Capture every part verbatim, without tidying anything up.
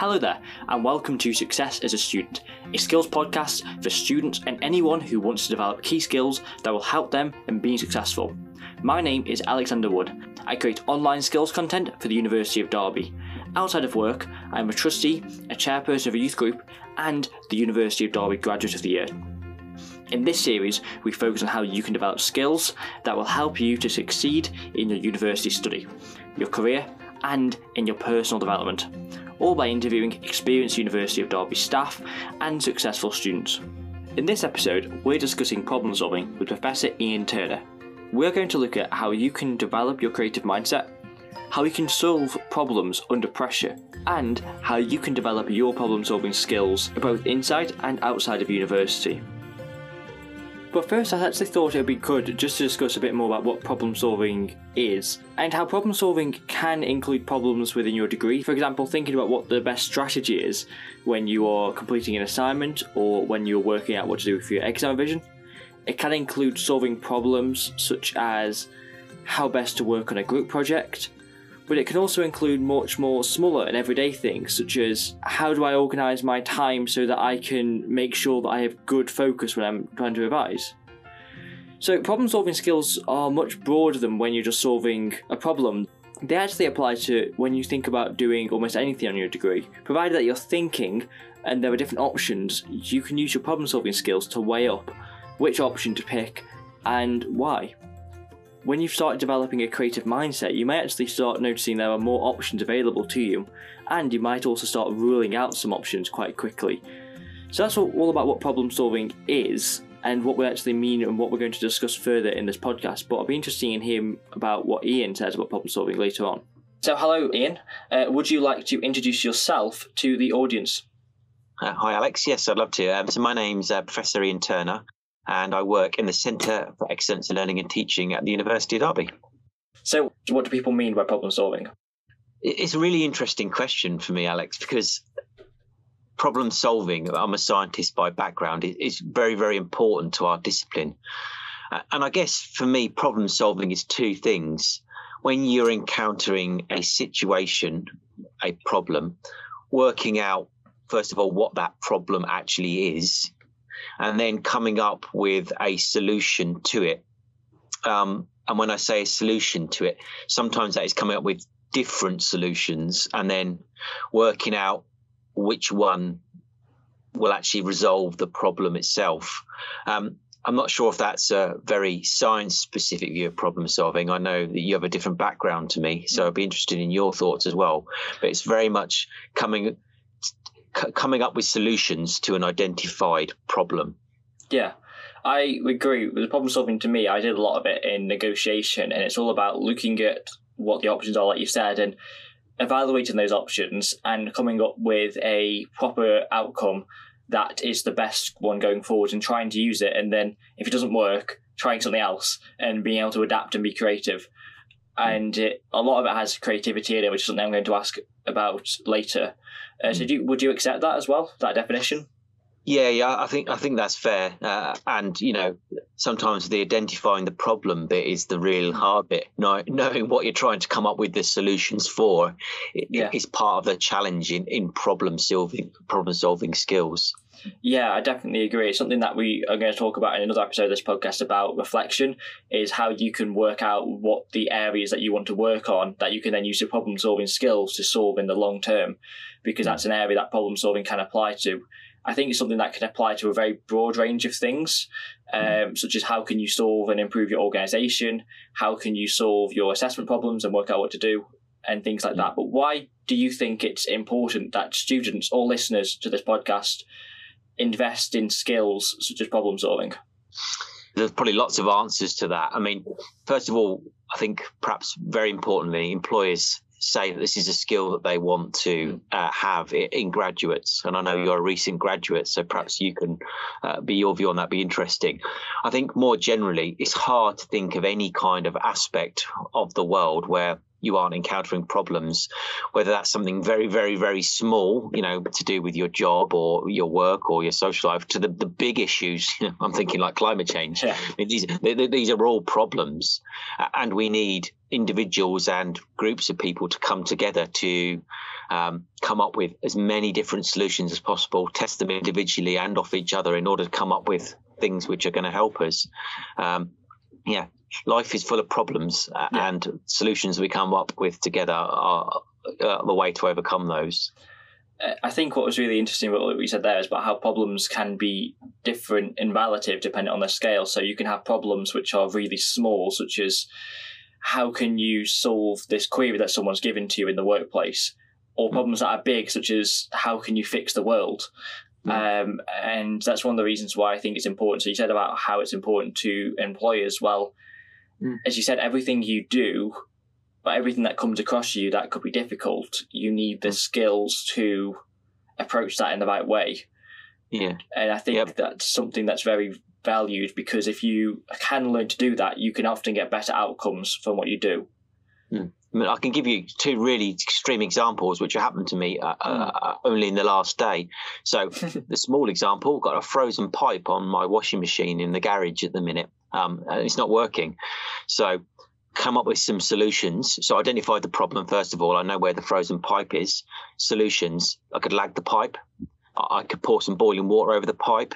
Hello there, and welcome to Success as a Student, a skills podcast for students and anyone who wants to develop key skills that will help them in being successful. My name is Alexander Wood. I create online skills content for the University of Derby. Outside of work, I am a trustee, a chairperson of a youth group, and the University of Derby Graduate of the Year. In this series, we focus on how you can develop skills that will help you to succeed in your university study, your career, and in your personal development, all by interviewing experienced University of Derby staff and successful students. In this episode, we're discussing problem solving with Professor Ian Turner. We're going to look at how you can develop your creative mindset, how you can solve problems under pressure, and how you can develop your problem solving skills both inside and outside of university. But first, I actually thought it would be good just to discuss a bit more about what problem solving is and how problem solving can include problems within your degree. For example, thinking about what the best strategy is when you are completing an assignment or when you're working out what to do for your exam revision. It can include solving problems such as how best to work on a group project, but it can also include much more smaller and everyday things such as how do I organise my time so that I can make sure that I have good focus when I'm trying to revise. So problem solving skills are much broader than when you're just solving a problem. They actually apply to when you think about doing almost anything on your degree. Provided that you're thinking and there are different options, you can use your problem solving skills to weigh up which option to pick and why. When you've started developing a creative mindset, you may actually start noticing there are more options available to you, and you might also start ruling out some options quite quickly. So that's all about what problem solving is, and what we actually mean and what we're going to discuss further in this podcast, but I'll be interested in hearing about what Ian says about problem solving later on. So hello Ian, uh, would you like to introduce yourself to the audience? Uh, hi Alex, yes I'd love to. Um, so my name's uh, Professor Ian Turner, and I work in the Centre for Excellence in Learning and Teaching at the University of Derby. So what do people mean by problem solving? It's a really interesting question for me, Alex, because problem solving, I'm a scientist by background, is very, very important to our discipline. And I guess for me, problem solving is two things. When you're encountering a situation, a problem, working out, first of all, what that problem actually is, and then coming up with a solution to it. Um, and when I say a solution to it, sometimes that is coming up with different solutions and then working out which one will actually resolve the problem itself. Um, I'm not sure if that's a very science-specific view of problem solving. I know that you have a different background to me, so I'd be interested in your thoughts as well. But it's very much coming... coming up with solutions to an identified problem. Yeah, I agree. With problem solving, to me, I did a lot of it in negotiation, and it's all about looking at what the options are, like you said, and evaluating those options and coming up with a proper outcome that is the best one going forward and trying to use it. And then if it doesn't work, trying something else and being able to adapt and be creative. And it, a lot of it has creativity in it, which is something I'm going to ask about later. Uh, so, do you, would you accept that as well, that definition? Yeah, yeah, I think I think that's fair. Uh, and you know, sometimes the identifying the problem bit is the real hard bit. Know, knowing what you're trying to come up with the solutions for it, yeah. is part of the challenge in, in problem solving problem solving skills. Yeah, I definitely agree. It's something that we are going to talk about in another episode of this podcast about reflection, is how you can work out what the areas that you want to work on that you can then use your problem solving skills to solve in the long term, because that's an area that problem solving can apply to. I think it's something that can apply to a very broad range of things, um, such as how can you solve and improve your organisation, how can you solve your assessment problems and work out what to do, and things like that. But why do you think it's important that students or listeners to this podcast invest in skills such as problem solving? There's probably lots of answers to that. I mean, first of all, I think perhaps very importantly, employers say that this is a skill that they want to uh, have in graduates. And I know you're a recent graduate, so perhaps you can uh, be your view on that, be interesting. I think more generally, it's hard to think of any kind of aspect of the world where you aren't encountering problems, whether that's something very, very, very small, you know, to do with your job or your work or your social life, to the, the big issues. You know, I'm thinking like climate change. Yeah. I mean, these, they, these are all problems, and we need individuals and groups of people to come together to um, come up with as many different solutions as possible, test them individually and off each other in order to come up with things which are going to help us. Um, yeah, life is full of problems, uh, yeah. and solutions we come up with together are uh, the way to overcome those. I think what was really interesting about what you said there is about how problems can be different and relative depending on their scale. So you can have problems which are really small, such as how can you solve this query that someone's given to you in the workplace, or problems that are big, such as how can you fix the world. Mm. Um, and that's one of the reasons why I think it's important. So you said about how it's important to employers. Well, mm. as you said, everything you do, but everything that comes across you that could be difficult, you need the skills to approach that in the right way. Yeah. And I think yep. that's something that's very valued, because if you can learn to do that, you can often get better outcomes from what you do. Mm. I mean, I can give you two really extreme examples which happened to me uh, mm. uh, only in the last day. So the small example, got a frozen pipe on my washing machine in the garage at the minute, um, and it's not working. So come up with some solutions. So identify the problem first of all. I know where the frozen pipe is. Solutions: I could lag the pipe. I could pour some boiling water over the pipe.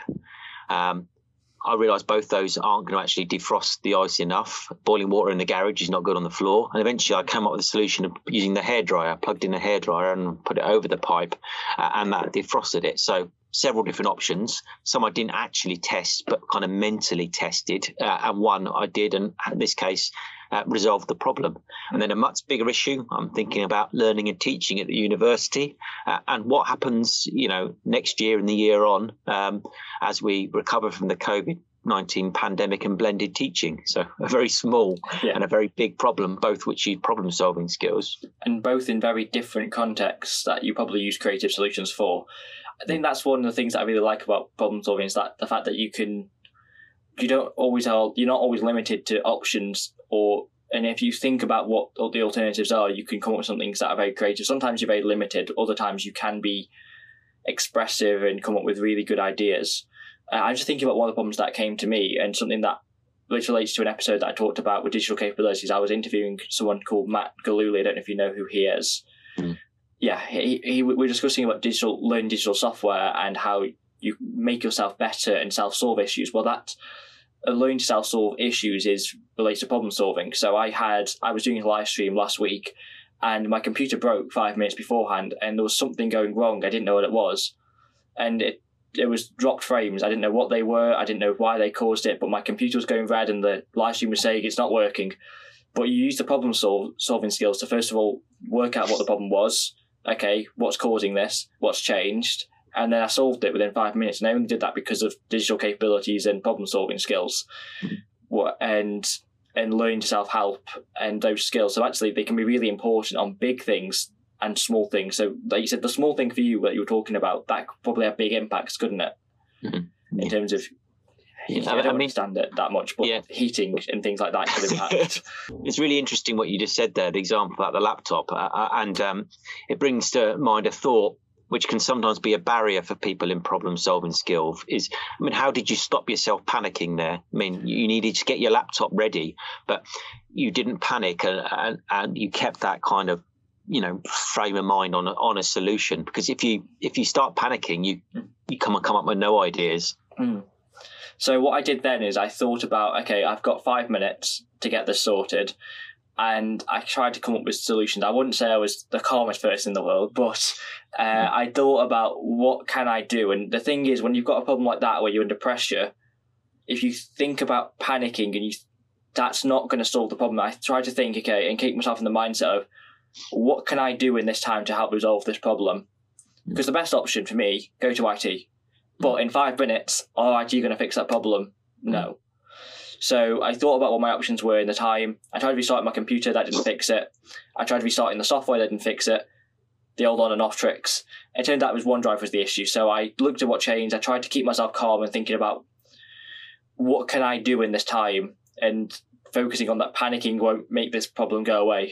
Um, I realised both those aren't going to actually defrost the ice enough. Boiling water in the garage is not good on the floor. And eventually I came up with a solution of using the hairdryer. I plugged in a hairdryer and put it over the pipe, uh, and that defrosted it. So several different options. Some I didn't actually test, but kind of mentally tested. Uh, and one I did, and in this case, uh, resolved the problem. And then a much bigger issue, I'm thinking about learning and teaching at the university, uh, and what happens, you know, next year and the year on, um, as we recover from the COVID nineteen pandemic and blended teaching. So a very small yeah. and a very big problem, both which use problem solving skills. And both in very different contexts that you probably use creative solutions for. I think that's one of the things that I really like about problem solving, is that the fact that you can, you don't always are, you're not always limited to options, or, and if you think about what the alternatives are, you can come up with some things that are very creative. Sometimes you're very limited, other times you can be expressive and come up with really good ideas. Uh, I'm just thinking about one of the problems that came to me, and something that which relates to an episode that I talked about with digital capabilities. I was interviewing someone called Matt Galooly. I don't know if you know who he is. Mm. Yeah, he, he, we were discussing about digital learning digital software and how you make yourself better and self-solve issues. Well, that uh, learning to self-solve issues is related to problem solving. So I had I was doing a live stream last week, and my computer broke five minutes beforehand, and there was something going wrong. I didn't know what it was, and it it was dropped frames. I didn't know what they were. I didn't know why they caused it, but my computer was going red, and the live stream was saying it's not working. But you use the problem sol- solving skills to first of all work out what the problem was. Okay, what's causing this? What's changed? And then I solved it within five minutes. And I only did that because of digital capabilities and problem-solving skills, and and learning to self-help and those skills. So actually, they can be really important on big things and small things. So, like you said, the small thing for you that you were talking about, that could probably have big impacts, couldn't it? Mm-hmm. In terms of, yeah, I don't I mean, understand it that much, but yeah. heating and things like that could impact. It's really interesting what you just said there, the example about the laptop. Uh, and um, it brings to mind a thought which can sometimes be a barrier for people in problem-solving skills is, I mean, how did you stop yourself panicking there? I mean, you needed to get your laptop ready, but you didn't panic, and, and, and you kept that kind of, you know, frame of mind on a, on a solution. Because if you if you start panicking, you you come come up with no ideas. Mm. So what I did then is I thought about, okay, I've got five minutes to get this sorted. And I tried to come up with solutions. I wouldn't say I was the calmest person in the world, but uh, mm. I thought about what can I do. And the thing is, when you've got a problem like that where you're under pressure, if you think about panicking and you, that's not going to solve the problem. I try to think, okay, and keep myself in the mindset of what can I do in this time to help resolve this problem? Because the best option for me, go to I T. But in five minutes, are I T going to fix that problem? No. So I thought about what my options were in the time. I tried to restart my computer, that didn't fix it. I tried restarting the software, that didn't fix it. The old on and off tricks. It turned out it was OneDrive was the issue. So I looked at what changed. I tried to keep myself calm and thinking about what can I do in this time, and focusing on that panicking won't make this problem go away.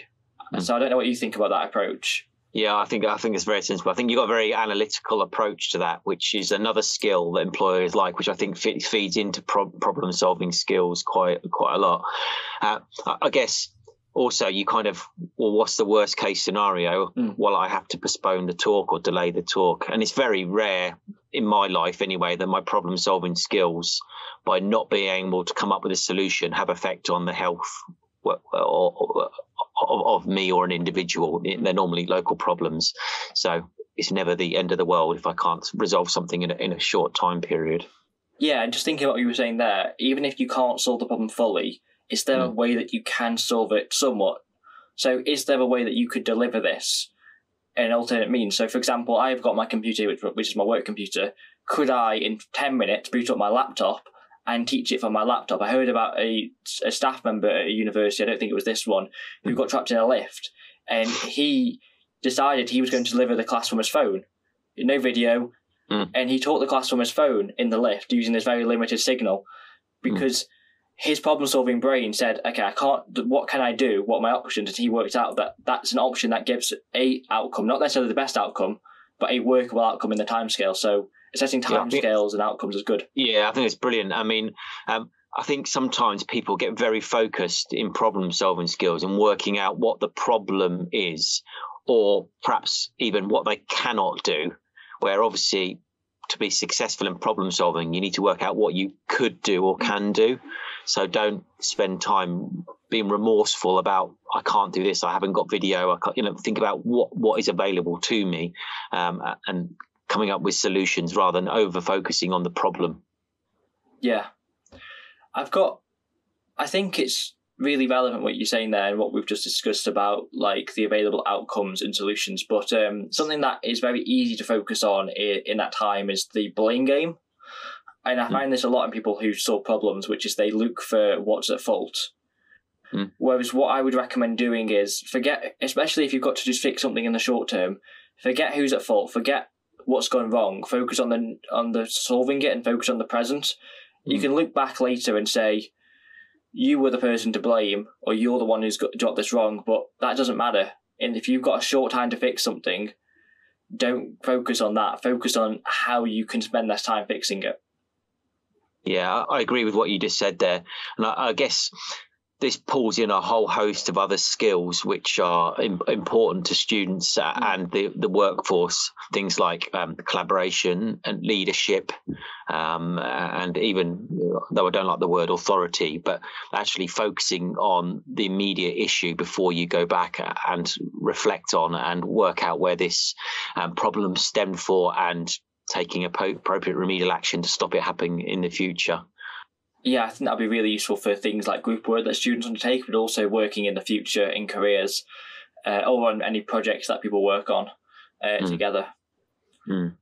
Mm. So I don't know what you think about that approach. Yeah, I think I think it's very sensible. I think you've got a very analytical approach to that, which is another skill that employers like, which I think feeds into pro- problem solving skills quite quite a lot. Uh, I guess also you kind of, well, what's the worst case scenario? Mm. Well, I have to postpone the talk or delay the talk, and it's very rare in my life anyway that my problem solving skills, by not being able to come up with a solution, have effect on the health or, or, Of, of me or an individual. They're normally local problems, so it's never the end of the world if I can't resolve something in a, in a short time period. Yeah, and just thinking about what you were saying there, even if you can't solve the problem fully, is there mm. a way that you can solve it somewhat? So is there a way that you could deliver this in an alternate means? So for example, I've got my computer, which, which is my work computer. Could I, in ten minutes, boot up my laptop and teach it from my laptop? I heard about a, a staff member at a university, I don't think it was this one, who got trapped in a lift, and he decided he was going to deliver the class from his phone. No video, mm. and he taught the class from his phone in the lift using this very limited signal, because mm. his problem-solving brain said, okay, I can't, what can I do? What are my options? And he worked out that that's an option that gives a outcome, not necessarily the best outcome, but a workable outcome in the timescale. So setting timescales yeah, and outcomes is good. Yeah, I think it's brilliant. I mean, um, I think sometimes people get very focused in problem solving skills and working out what the problem is, or perhaps even what they cannot do, where obviously to be successful in problem solving, you need to work out what you could do or can do. So don't spend time being remorseful about, I can't do this, I haven't got video. I can't, you know, think about what, what is available to me, um, and coming up with solutions rather than over focusing on the problem. Yeah. I've got, I think it's really relevant what you're saying there and what we've just discussed about like the available outcomes and solutions. But um, something that is very easy to focus on in, in that time is the blame game. And I find mm. this a lot in people who solve problems, which is they look for what's at fault. Mm. Whereas what I would recommend doing is forget, especially if you've got to just fix something in the short term, forget who's at fault, forget what's gone wrong, focus on the on the solving it and focus on the present. Mm. You can look back later and say, you were the person to blame, or you're the one who's got, got this wrong, but that doesn't matter. And if you've got a short time to fix something, don't focus on that. Focus on how you can spend less time fixing it. Yeah, I agree with what you just said there. And I, I guess this pulls in a whole host of other skills which are im- important to students uh, and the, the workforce, things like um, collaboration and leadership, um, and even, though I don't like the word authority, but actually focusing on the immediate issue before you go back and reflect on and work out where this um, problem stemmed for and taking appropriate remedial action to stop it happening in the future. Yeah, I think that'd be really useful for things like group work that students undertake, but also working in the future in careers, uh, or on any projects that people work on uh, mm. together. Mm.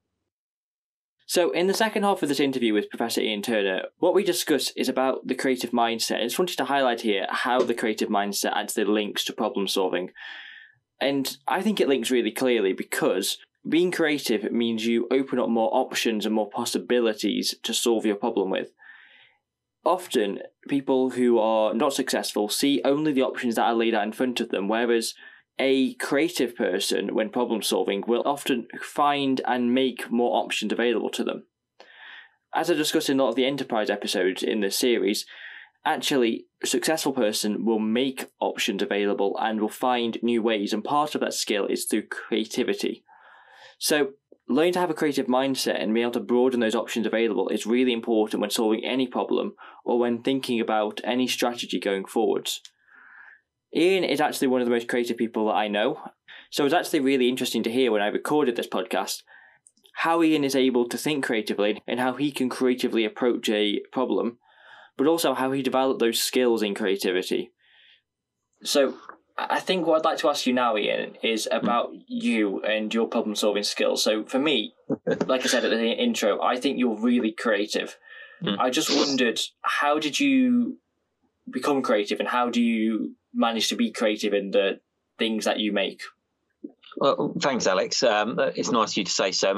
So in the second half of this interview with Professor Ian Turner, what we discuss is about the creative mindset. I just wanted to highlight here how the creative mindset actually links to problem solving. And I think it links really clearly because being creative means you open up more options and more possibilities to solve your problem with. Often, people who are not successful see only the options that are laid out in front of them, whereas a creative person, when problem solving, will often find and make more options available to them. As I discussed in a lot of the enterprise episodes in this series, actually, a successful person will make options available and will find new ways, and part of that skill is through creativity. So, learning to have a creative mindset and being able to broaden those options available is really important when solving any problem or when thinking about any strategy going forwards. Ian is actually one of the most creative people that I know, so it's actually really interesting to hear when I recorded this podcast how Ian is able to think creatively and how he can creatively approach a problem, but also how he developed those skills in creativity. So, I think what I'd like to ask you now, Ian, is about you and your problem-solving skills. So for me, like I said at the intro, I think you're really creative. Mm. I just wondered, how did you become creative and how do you manage to be creative in the things that you make? Well, thanks, Alex. Um, it's nice of you to say so. I mean,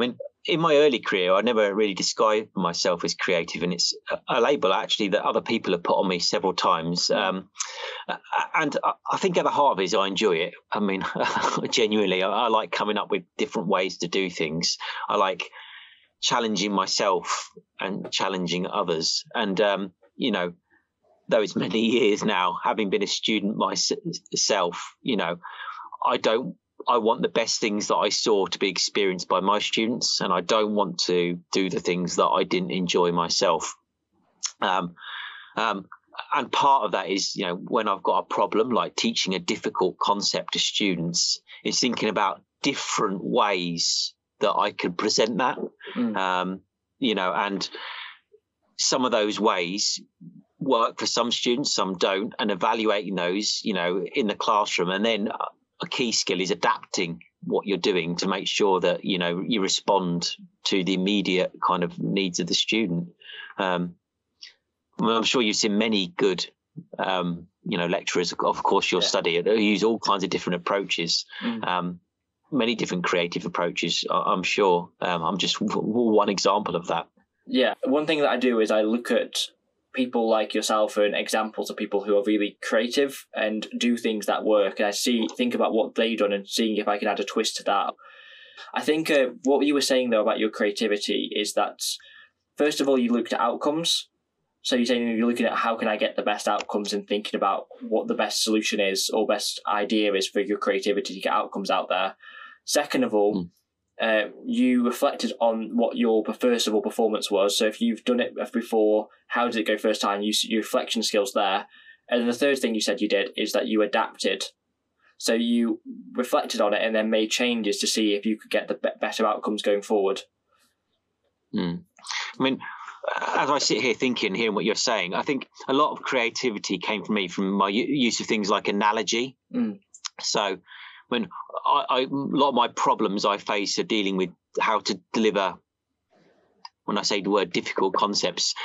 in my early career, I never really described myself as creative, and it's a label actually that other people have put on me several times. Um, and I think at the heart of it is I enjoy it. I mean, genuinely, I, I like coming up with different ways to do things. I like challenging myself and challenging others. And, um, you know, those many years now, having been a student myself, you know, I don't I want the best things that I saw to be experienced by my students, and I don't want to do the things that I didn't enjoy myself. Um, um, and part of that is, you know, when I've got a problem, like teaching a difficult concept to students, is thinking about different ways that I could present that. Mm. Um, you know, and some of those ways work for some students, some don't, and evaluating those, you know, in the classroom. And then a key skill is adapting what you're doing to make sure that, you know, you respond to the immediate kind of needs of the student. Um, well, I'm sure you've seen many good, um, you know, lecturers, of course, you'll yeah. study it, who use all kinds of different approaches, mm. um, many different creative approaches, I'm sure. Um, I'm just one example of that. Yeah. One thing that I do is I look at people like yourself and examples of people who are really creative and do things that work, and I see think about what they've done and seeing if I can add a twist to that. I think uh, what you were saying though about your creativity is that first of all you looked at outcomes. So you're saying you're looking at how can I get the best outcomes and thinking about what the best solution is or best idea is for your creativity to get outcomes out there. Second of all, mm. Uh, you reflected on what your first of all performance was. So if you've done it before, how did it go first time? You, your reflection skills there. And then the third thing you said you did is that you adapted. So you reflected on it and then made changes to see if you could get the be- better outcomes going forward. Mm. I mean, as I sit here thinking, hearing what you're saying, I think a lot of creativity came from me from my use of things like analogy. Mm. So when I, I, a lot of my problems I face are dealing with how to deliver, when I say the word difficult concepts,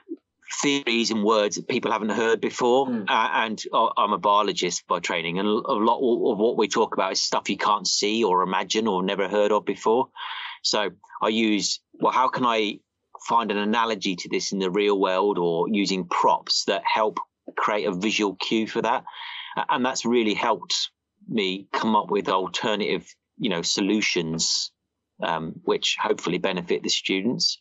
theories and words that people haven't heard before. Mm. Uh, and I'm a biologist by training, and a lot of what we talk about is stuff you can't see or imagine or never heard of before. So I use, well, how can I find an analogy to this in the real world, or using props that help create a visual cue for that. And that's really helped me come up with alternative, you know, solutions, um, which hopefully benefit the students.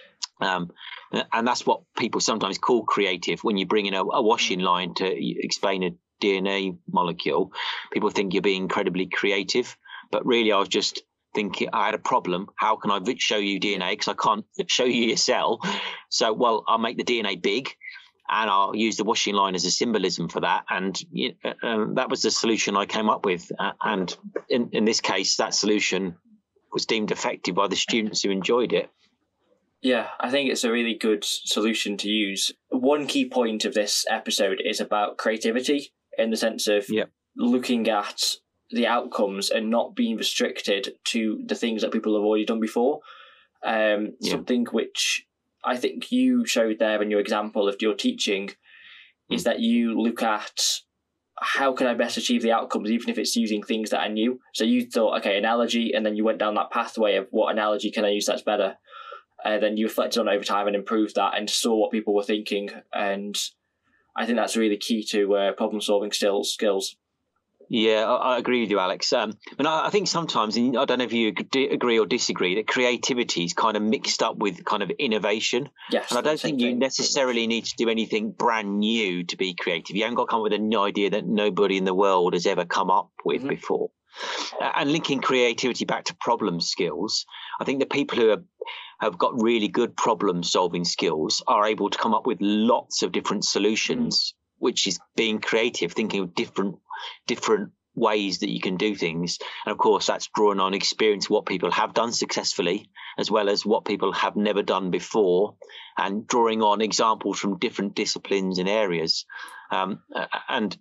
Um, and that's what people sometimes call creative. When you bring in a, a washing line to explain a D N A molecule, people think you're being incredibly creative. But really, I was just thinking, I had a problem. How can I show you D N A? Because I can't show you your cell. So, well, I'll make the D N A big, and I'll use the washing line as a symbolism for that. And you know, um, that was the solution I came up with. Uh, and in, in this case, that solution was deemed effective by the students who enjoyed it. Yeah, I think it's a really good solution to use. One key point of this episode is about creativity, in the sense of yep. looking at the outcomes and not being restricted to the things that people have already done before. Um, yeah. Something which I think you showed there in your example of your teaching mm. is that you look at how can I best achieve the outcomes, even if it's using things that I knew. So you thought, okay, analogy, and then you went down that pathway of what analogy can I use that's better. And then you reflected on it over time and improved that and saw what people were thinking. And I think that's really key to uh, problem solving skills. skills. Yeah, I, I agree with you, Alex. Um, and I, I think sometimes, and I don't know if you agree or disagree, that creativity is kind of mixed up with kind of innovation. Yes, and I don't think you necessarily need to do anything brand new to be creative. You haven't got to come up with an idea that nobody in the world has ever come up with mm-hmm. before. Uh, and linking creativity back to problem skills, I think the people who are, have got really good problem solving skills are able to come up with lots of different solutions, mm. which is being creative, thinking of different different ways that you can do things. And of course, that's drawing on experience, what people have done successfully, as well as what people have never done before, and drawing on examples from different disciplines and areas. Um, and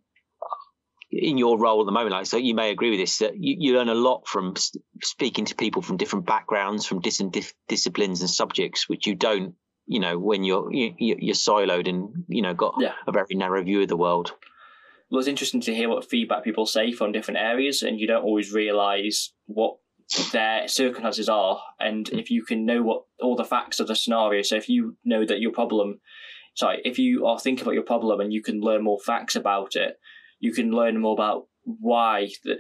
in your role at the moment, like, so you may agree with this, that you, you learn a lot from speaking to people from different backgrounds, from different dis- disciplines and subjects, which you don't, you know, when you're you, you're siloed and, you know, got yeah. a very narrow view of the world. Well, it's interesting to hear what feedback people say from different areas, and you don't always realise what their circumstances are, and if you can know what all the facts of the scenario. So if you know that your problem, sorry, if you are thinking about your problem and you can learn more facts about it, you can learn more about why that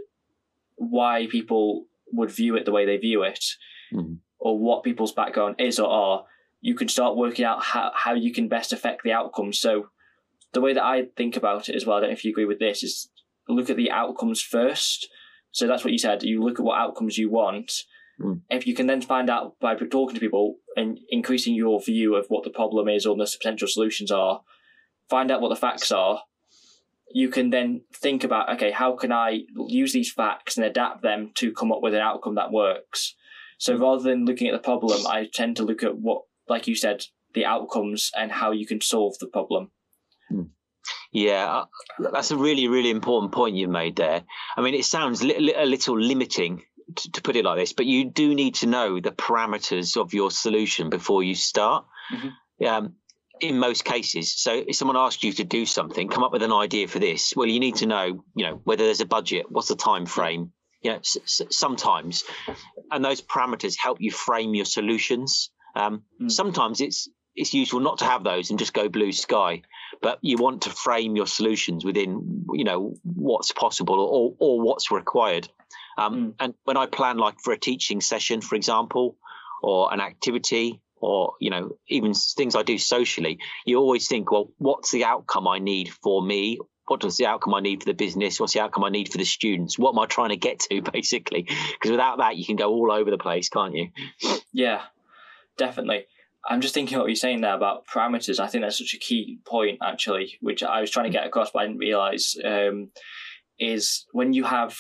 why people would view it the way they view it, mm-hmm. or what people's background is or are. You can start working out how, how you can best affect the outcome. So the way that I think about it as well, I don't know if you agree with this, is look at the outcomes first. So that's what you said. You look at what outcomes you want. Mm. If you can then find out by talking to people and increasing your view of what the problem is or the potential solutions are, find out what the facts are, you can then think about, okay, how can I use these facts and adapt them to come up with an outcome that works? So rather than looking at the problem, I tend to look at what, like you said, the outcomes and how you can solve the problem. Mm. Yeah, that's a really, really important point you made there. I mean, it sounds li- a little limiting to, to put it like this, but you do need to know the parameters of your solution before you start. Mm-hmm. Um, in most cases. So if someone asks you to do something, come up with an idea for this, well, you need to know, you know, whether there's a budget, what's the time frame, you know, s- s- sometimes, and those parameters help you frame your solutions. Um, mm. Sometimes it's it's useful not to have those and just go blue sky, but you want to frame your solutions within, you know, what's possible or or what's required. Um, mm. And when I plan, like for a teaching session, for example, or an activity, or, you know, even things I do socially, you always think, well, what's the outcome I need for me? What is the outcome I need for the business? What's the outcome I need for the students? What am I trying to get to, basically? Because without that, you can go all over the place, can't you? Yeah, definitely. I'm just thinking what you're saying there about parameters. I think that's such a key point, actually, which I was trying to get across, but I didn't realise, um, is when you have,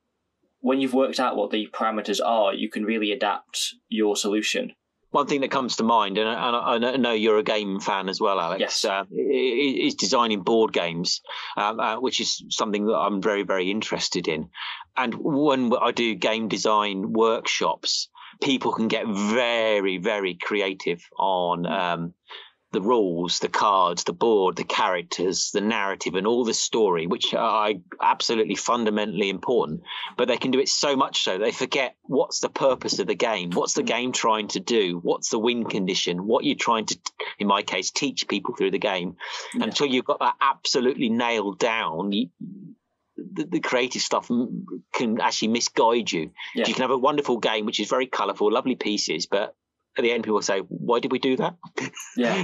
when you've worked out what the parameters are, you can really adapt your solution. One thing that comes to mind, and I, I know you're a game fan as well, Alex, yes. uh, is designing board games, um, uh, which is something that I'm very, very interested in. And when I do game design workshops, people can get very, very creative on um, the rules, the cards, the board, the characters, the narrative, and all the story, which are absolutely fundamentally important. But they can do it so much so they forget what's the purpose of the game, what's the game trying to do, what's the win condition, what you're trying to, in my case, teach people through the game. Yeah. Until you've got that absolutely nailed down, you, the, the creative stuff can actually misguide you. Yeah. You can have a wonderful game, which is very colourful, lovely pieces, but at the end, people say, why did we do that? Yeah.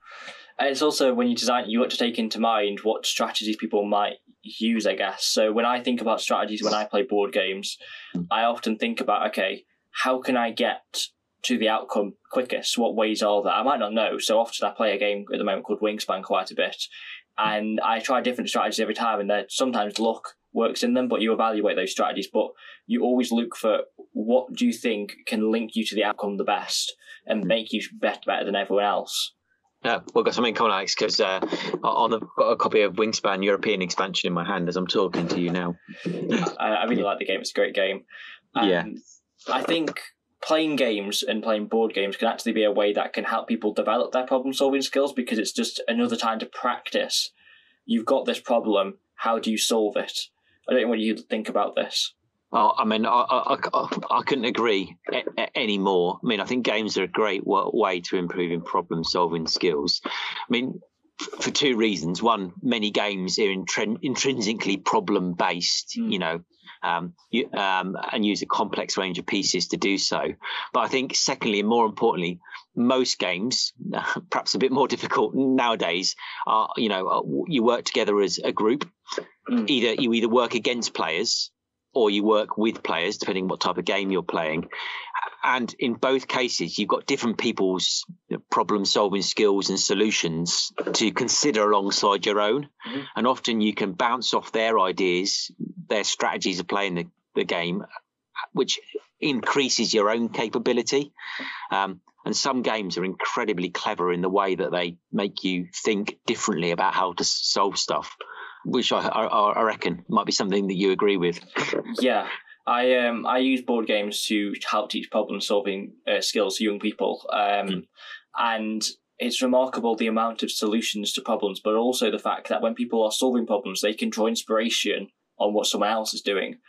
And it's also, when you design, you want to take into mind what strategies people might use, I guess. So when I think about strategies when I play board games, I often think about, okay, how can I get to the outcome quickest? What ways are there? I might not know. So often I play a game at the moment called Wingspan quite a bit. And I try different strategies every time, and sometimes luck works in them, but you evaluate those strategies. But you always look for what do you think can link you to the outcome the best and make you better, better than everyone else. Yeah, well, got something in common, Alex, because uh, on the got a copy of Wingspan European Expansion in my hand as I'm talking to you now. I, I really like the game. It's a great game. Um, yeah. I think playing games and playing board games can actually be a way that can help people develop their problem-solving skills, because it's just another time to practice. You've got this problem. How do you solve it? I don't know what you think about this. Oh, I mean, I, I, I, I couldn't agree a, a, any more. I mean, I think games are a great way to improving problem-solving skills. I mean, f- for two reasons. One, many games are intrin- intrinsically problem-based, mm. you know, um, you, um, and use a complex range of pieces to do so. But I think, secondly, and more importantly, most games, perhaps a bit more difficult nowadays, are, you know, you work together as a group. Mm. Either you either work against players, or you work with players, depending on what type of game you're playing. And in both cases, you've got different people's problem-solving skills and solutions to consider alongside your own. Mm-hmm. And often you can bounce off their ideas, their strategies of playing the, the game, which increases your own capability. Um, and some games are incredibly clever in the way that they make you think differently about how to solve stuff, which I, I, I reckon might be something that you agree with. Yeah, I um I use board games to help teach problem solving uh, skills to young people, um, mm. and it's remarkable the amount of solutions to problems, but also the fact that when people are solving problems, they can draw inspiration on what someone else is doing.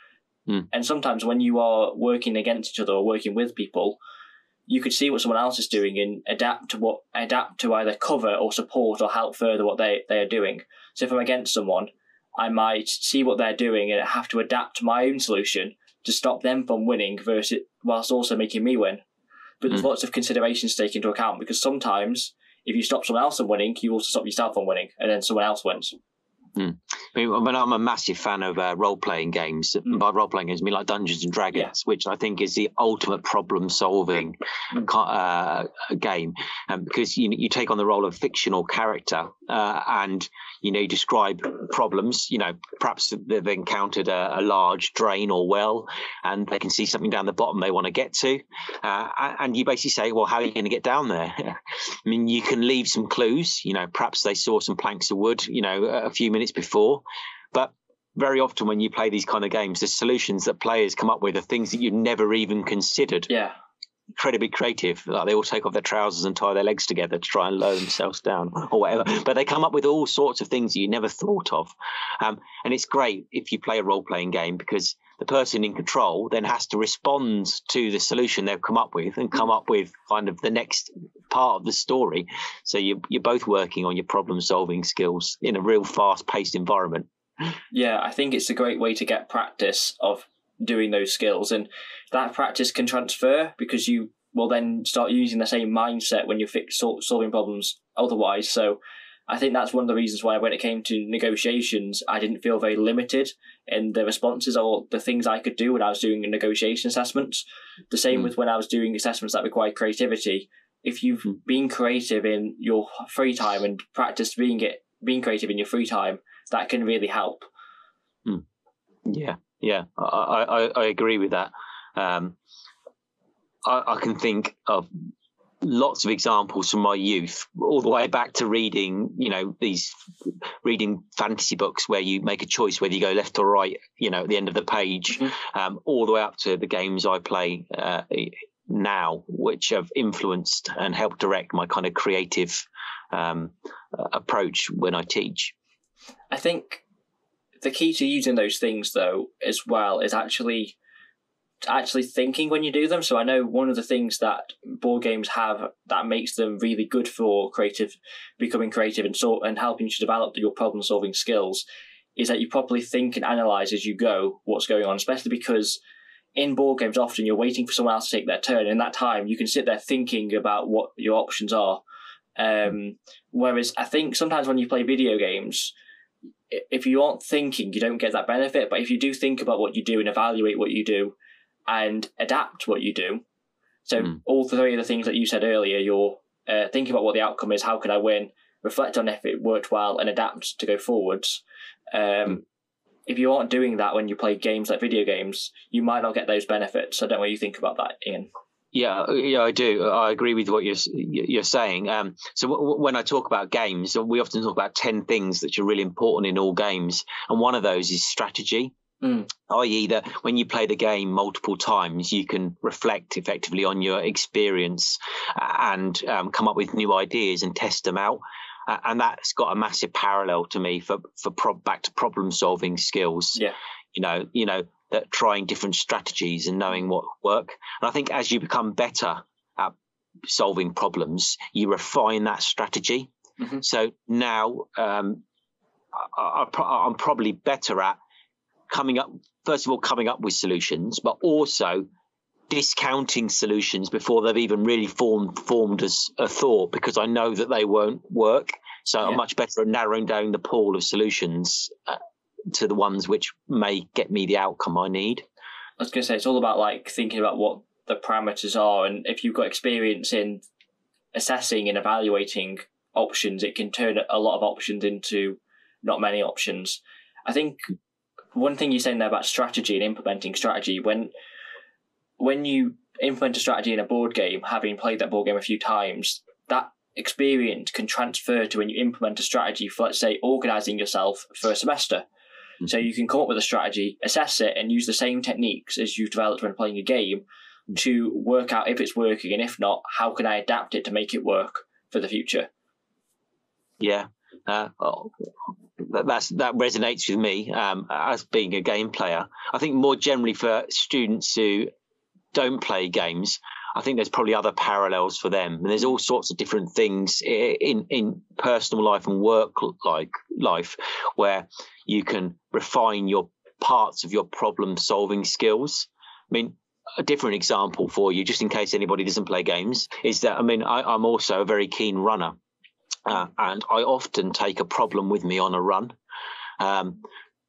Mm. And sometimes when you are working against each other or working with people, you could see what someone else is doing and adapt to what adapt to either cover or support or help further what they, they are doing. So if I'm against someone, I might see what they're doing and have to adapt my own solution to stop them from winning versus whilst also making me win. But there's mm. lots of considerations to take into account, because sometimes if you stop someone else from winning, you also stop yourself from winning, and then someone else wins. Mm. I mean, I'm a massive fan of uh, role-playing games. Mm. By role-playing games, I mean like Dungeons and Dragons, yeah. which I think is the ultimate problem-solving mm. uh, game, um, because you you take on the role of fictional character, uh, and you know you describe problems. You know, perhaps they've encountered a, a large drain or well, and they can see something down the bottom they want to get to, uh, and you basically say, "Well, how are you going to get down there?" I mean, you can leave some clues. You know, perhaps they saw some planks of wood. You know, a few minutes before. But very often when you play these kind of games, the solutions that players come up with are things that you've never even considered. Yeah. Incredibly creative. Like they all take off their trousers and tie their legs together to try and lower themselves down or whatever. But they come up with all sorts of things that you never thought of. Um, and it's great if you play a role-playing game, because the person in control then has to respond to the solution they've come up with and come up with kind of the next part of the story. So you, you're both working on your problem-solving skills in a real fast-paced environment. Yeah, I think it's a great way to get practice of doing those skills, and that practice can transfer because you will then start using the same mindset when you're fix, solving problems otherwise. So I think that's one of the reasons why when it came to negotiations, I didn't feel very limited in the responses or the things I could do when I was doing negotiation assessments. The same mm. with when I was doing assessments that require creativity. If you've mm. been creative in your free time and practiced being it, being creative in your free time, that can really help. Mm. Yeah, yeah, I, I, I agree with that. Um, I, I can think of lots of examples from my youth, all the way back to reading, you know, these reading fantasy books where you make a choice whether you go left or right, you know, at the end of the page, mm-hmm. um, all the way up to the games I play uh, now, which have influenced and helped direct my kind of creative um, approach when I teach. I think the key to using those things, though, as well, is actually actually thinking when you do them. So I know one of the things that board games have that makes them really good for creative, becoming creative and sort and helping you to develop your problem solving skills is that you properly think and analyze as you go what's going on, especially because in board games often you're waiting for someone else to take their turn. In that time you can sit there thinking about what your options are. Um, whereas I think sometimes when you play video games, if you aren't thinking, you don't get that benefit. But if you do think about what you do and evaluate what you do and adapt what you do, so mm. all three of the things that you said earlier, you're uh, thinking about what the outcome is, how could I win, reflect on if it worked well, and adapt to go forwards. Um, mm. If you aren't doing that when you play games like video games, you might not get those benefits. I don't know what you think about that, Ian. Yeah, yeah, I do. I agree with what you're you're saying. Um, so w- when I talk about games, we often talk about ten things that are really important in all games, and one of those is strategy. Mm. that is, that when you play the game multiple times, you can reflect effectively on your experience and um, come up with new ideas and test them out. Uh, and that's got a massive parallel to me for for pro- back to problem solving skills. Yeah, you know, you know. that trying different strategies and knowing what work. And I think as you become better at solving problems, you refine that strategy. Mm-hmm. So now um, I, I, I'm probably better at coming up, first of all, coming up with solutions, but also discounting solutions before they've even really formed formed as a thought, because I know that they won't work. So yeah. I'm much better at narrowing down the pool of solutions uh, to the ones which may get me the outcome I need. I was going to say, it's all about like thinking about what the parameters are, and if you've got experience in assessing and evaluating options, it can turn a lot of options into not many options. I think one thing you're saying there about strategy and implementing strategy, when when you implement a strategy in a board game, having played that board game a few times, that experience can transfer to when you implement a strategy for, let's say, organising yourself for a semester. So you can come up with a strategy, assess it, and use the same techniques as you've developed when playing a game to work out if it's working, and if not, how can I adapt it to make it work for the future? Yeah. Uh, that that's, that resonates with me um, as being a game player. I think more generally for students who don't play games, I think there's probably other parallels for them. And there's all sorts of different things in, in personal life and work like life where you can refine your parts of your problem solving skills. I mean, a different example for you, just in case anybody doesn't play games, is that, I mean, I, I'm also a very keen runner. Uh, and I often take a problem with me on a run. Um,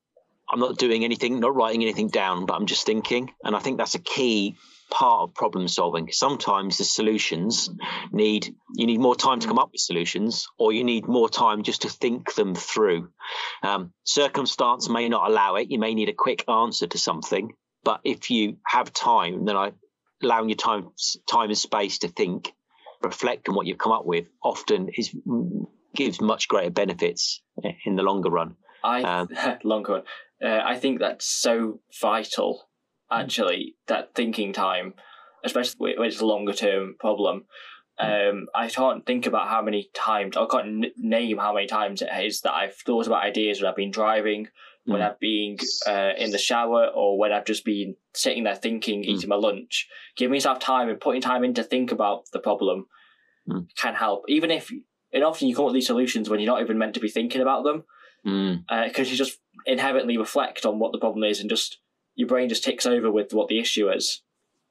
I'm not doing anything, not writing anything down, but I'm just thinking. And I think that's a key part of problem solving. Sometimes the solutions need, you need more time to come up with solutions, or you need more time just to think them through. Um, circumstance may not allow it. You may need a quick answer to something. But if you have time, then I allowing your time, time and space to think, reflect on what you've come up with, often is gives much greater benefits in the longer run. I um, longer run. Uh, I think that's so vital, actually, that thinking time, especially when it's a longer term problem. Um, I can't think about how many times, I can't n- name how many times it is that I've thought about ideas when I've been driving, when I've been uh, in the shower, or when I've just been sitting there thinking, eating my lunch. Giving myself time and putting time in to think about the problem mm. can help. Even if, and often you come up with these solutions when you're not even meant to be thinking about them, because mm. uh, you just inherently reflect on what the problem is, and just your brain just ticks over with what the issue is.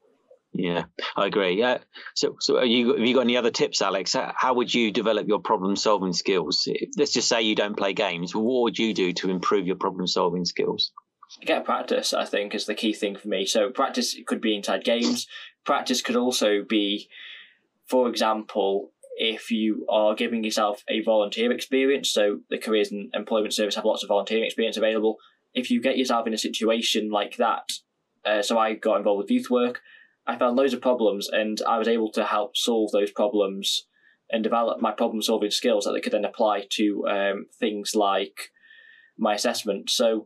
Yeah, I agree. Yeah. So, so are you, have you got any other tips, Alex? How would you develop your problem-solving skills? Let's just say you don't play games. What would you do to improve your problem-solving skills? Get practice, I think, is the key thing for me. So practice could be inside games. Practice could also be, for example, if you are giving yourself a volunteer experience. So the Careers and Employment Service have lots of volunteering experience available. If you get yourself in a situation like that, uh, so I got involved with youth work, I found loads of problems, and I was able to help solve those problems and develop my problem-solving skills that they could then apply to um, things like my assessment. So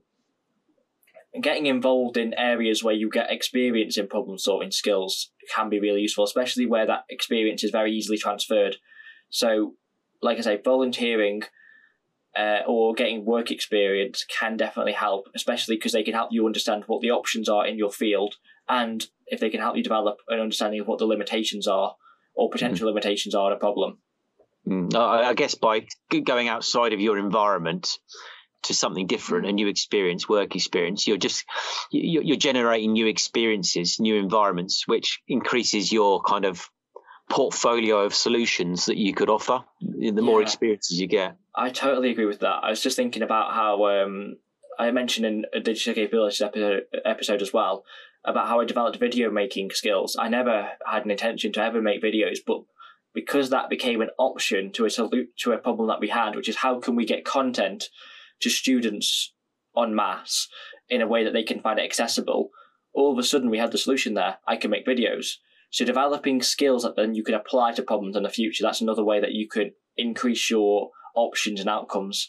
getting involved in areas where you get experience in problem-solving skills can be really useful, especially where that experience is very easily transferred. So, like I say, volunteering uh, or getting work experience can definitely help, especially because they can help you understand what the options are in your field, and if they can help you develop an understanding of what the limitations are or potential mm. limitations are in a problem. Mm. I guess by going outside of your environment to something different, a new experience, work experience, you're just you're generating new experiences, new environments, which increases your kind of portfolio of solutions that you could offer the more yeah. experiences you get. I totally agree with that. I was just thinking about how um, I mentioned in a digital capabilities episode, episode as well, about how I developed video making skills. I never had an intention to ever make videos, but because that became an option to a solu- to a problem that we had, which is how can we get content to students en masse in a way that they can find it accessible, all of a sudden we had the solution there. I can make videos. So developing skills that then you can apply to problems in the future, that's another way that you could increase your options and outcomes.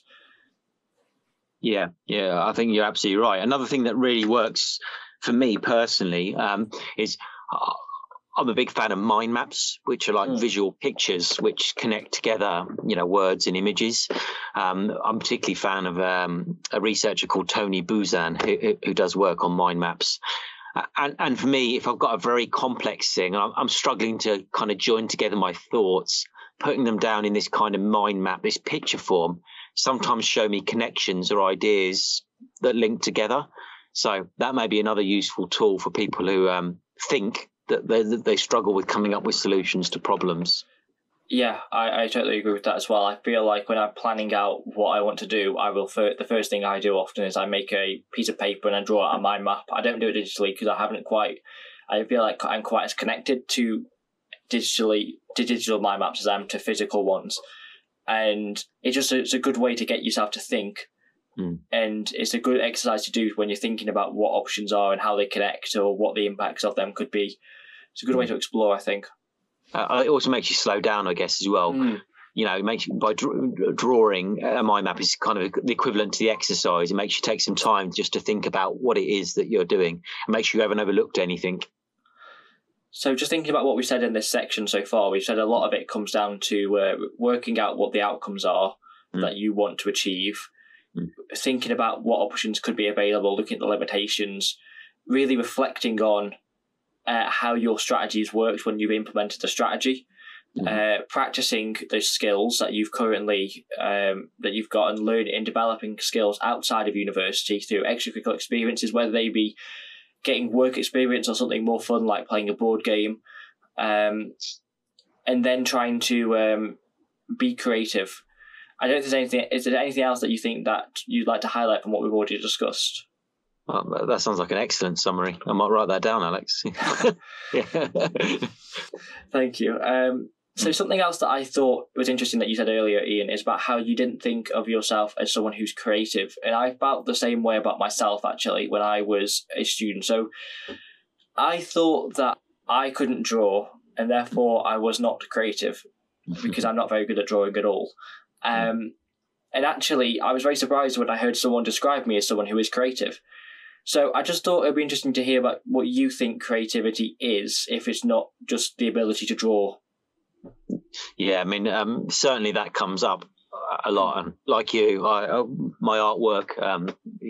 Yeah, yeah, I think you're absolutely right. Another thing that really works for me personally um, is uh, I'm a big fan of mind maps, which are like mm. visual pictures which connect together, you know, words and images. Um, I'm particularly a fan of um, a researcher called Tony Buzan, who, who does work on mind maps. And, and for me, if I've got a very complex thing, I'm, I'm struggling to kind of join together my thoughts, putting them down in this kind of mind map, this picture form, sometimes show me connections or ideas that link together. So that may be another useful tool for people who um, think that they, that they struggle with coming up with solutions to problems. Yeah, I, I totally agree with that as well. I feel like when I'm planning out what I want to do, I will. Fir- the first thing I do often is I make a piece of paper and I draw out a mind map. I don't do it digitally because I haven't quite. I feel like I'm quite as connected to digitally to digital mind maps as I am to physical ones, and it's just a, it's a good way to get yourself to think. Mm. And it's a good exercise to do when you're thinking about what options are and how they connect or what the impacts of them could be. It's a good mm. way to explore, I think. Uh, it also makes you slow down, I guess, as well. Mm. You know, it makes you, by dr- drawing a mind map is kind of the equivalent to the exercise. It makes you take some time just to think about what it is that you're doing. It makes sure you haven't overlooked anything. So just thinking about what we've said in this section so far, we've said a lot of it comes down to uh, working out what the outcomes are mm. that you want to achieve, mm. thinking about what options could be available, looking at the limitations, really reflecting on uh, how your strategies worked when you've implemented the strategy, mm. uh, practicing those skills that you've currently um, that you've got, and learning and developing skills outside of university through extracurricular experiences, whether they be getting work experience or something more fun like playing a board game, um, and then trying to um, be creative. I don't think there's anything. Is there anything else that you think that you'd like to highlight from what we've already discussed? Well, that sounds like an excellent summary. I might write that down, Alex. Thank you. Um, so something else that I thought was interesting that you said earlier, Ian, is about how you didn't think of yourself as someone who's creative. And I felt the same way about myself, actually, when I was a student. So I thought that I couldn't draw, and therefore I was not creative because I'm not very good at drawing at all. Um, and actually, I was very surprised when I heard someone describe me as someone who is creative. So I just thought it'd be interesting to hear about what you think creativity is, if it's not just the ability to draw. Yeah, I mean, um, certainly that comes up a lot. And like you, I, my artwork um,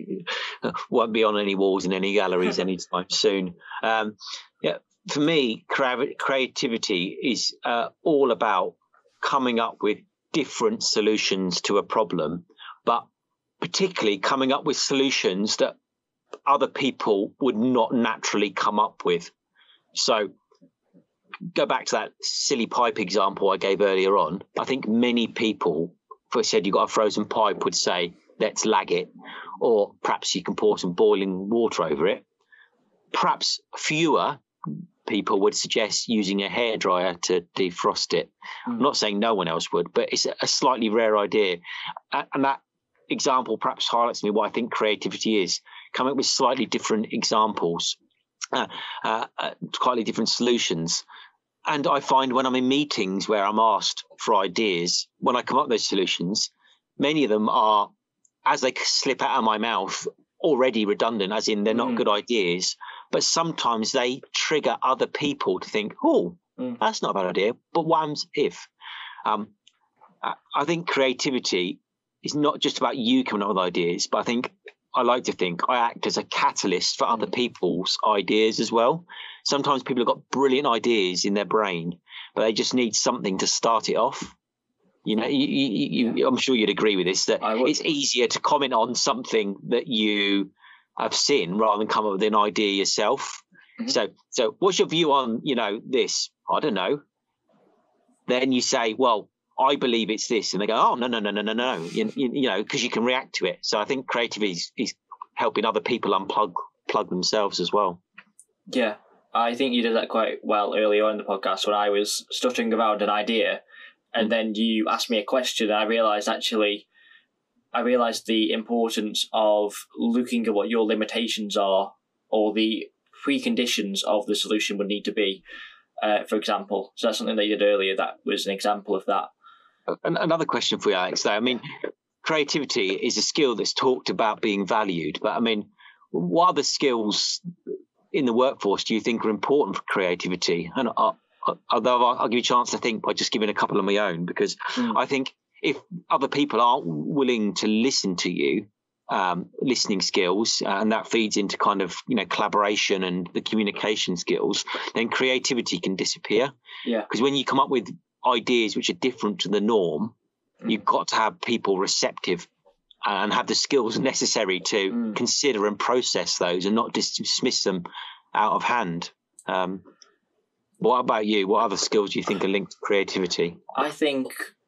won't be on any walls in any galleries anytime soon. Um, yeah, for me, creativity is uh, all about coming up with different solutions to a problem, but particularly coming up with solutions that other people would not naturally come up with. So go back to that silly pipe example I gave earlier on. I think many people, if I said you've got a frozen pipe, would say, let's lag it, or perhaps you can pour some boiling water over it. Perhaps fewer people would suggest using a hairdryer to defrost it. Mm. I'm not saying no one else would, but it's a slightly rare idea. And that example perhaps highlights me what I think creativity is. Come up with slightly different examples, uh, uh, uh, slightly different solutions. And I find when I'm in meetings where I'm asked for ideas, when I come up with those solutions, many of them are, as they slip out of my mouth, already redundant, as in they're not mm. good ideas. But sometimes they trigger other people to think, oh, mm. that's not a bad idea. But what happens if? Um, I think creativity is not just about you coming up with ideas, but I think I like to think I act as a catalyst for other people's ideas as well. Sometimes people have got brilliant ideas in their brain, but they just need something to start it off. You know, you, you, you, I'm sure you'd agree with this, that it's easier to comment on something that you have seen rather than come up with an idea yourself. Mm-hmm. So, so what's your view on, you know, this? I don't know. Then you say, well, I believe it's this, and they go, oh, no, no, no, no, no, no, you, you, you know, because you can react to it. So I think creativity is, is helping other people unplug plug themselves as well. Yeah, I think you did that quite well earlier on in the podcast when I was stuttering around an idea, and mm. then you asked me a question, and I realised actually, I realised the importance of looking at what your limitations are, or the preconditions of the solution would need to be, uh, for example. So that's something that you did earlier. That was an example of that. Another question for you, Alex, though. I mean, creativity is a skill that's talked about being valued. But I mean, what other skills in the workforce do you think are important for creativity? And I, although I'll give you a chance to think by just giving a couple of my own, because mm. I think if other people aren't willing to listen to you, um, listening skills, uh, and that feeds into kind of, you know, collaboration and the communication skills, then creativity can disappear. Yeah. Because when you come up with ideas which are different to the norm, mm. you've got to have people receptive and have the skills necessary to mm. consider and process those and not dismiss them out of hand. Um, what about you? What other skills do you think are linked to creativity? I think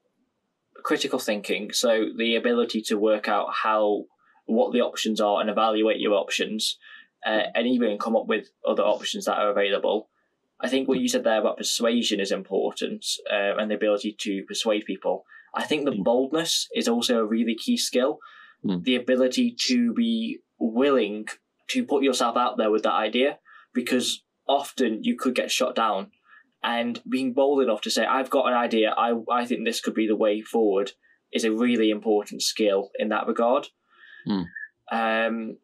critical thinking, so the ability to work out how what the options are and evaluate your options, uh, and even come up with other options that are available. I think what you said there about persuasion is important, uh, and the ability to persuade people. I think the boldness is also a really key skill. Mm. The ability to be willing to put yourself out there with that idea, because often you could get shot down. And being bold enough to say, I've got an idea, I, I think this could be the way forward, is a really important skill in that regard. Mm. Um,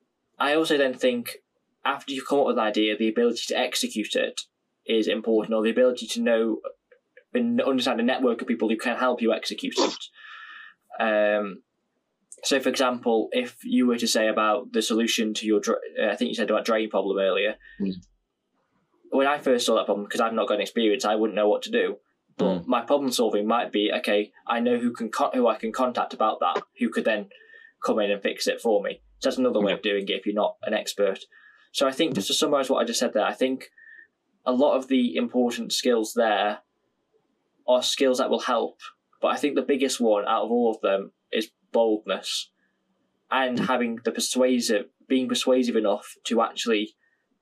I also then think, after you've come up with an idea, the ability to execute it is important, or the ability to know and understand a network of people who can help you execute it. Um, So, for example, if you were to say about the solution to your, I think you said about drain problem earlier. Mm. When I first saw that problem, because I've not got any experience, I wouldn't know what to do. But mm. my problem solving might be, okay, I know who can who I can contact about that, who could then come in and fix it for me. So that's another way of doing it if you're not an expert. So I think, just to summarise what I just said there, I think a lot of the important skills there are skills that will help. But I think the biggest one out of all of them is boldness and having the persuasive, being persuasive enough to actually